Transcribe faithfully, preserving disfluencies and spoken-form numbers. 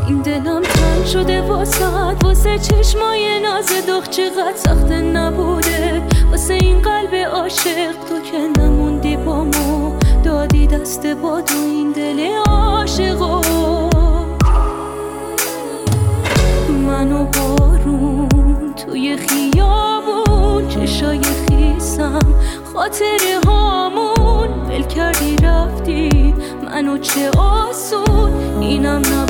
این دلم تنگ شده واسد، واسه چشمای ناز داغ چقدر سخت نبوده، واسه این قلب عاشق تو که نموندی بامو، دادی دست با تو این دل عاشقو. منو بارون توی خیابون، چشای خیسم خاطره هامون، ول کردی رفتی منو چه آسون، اینم نبود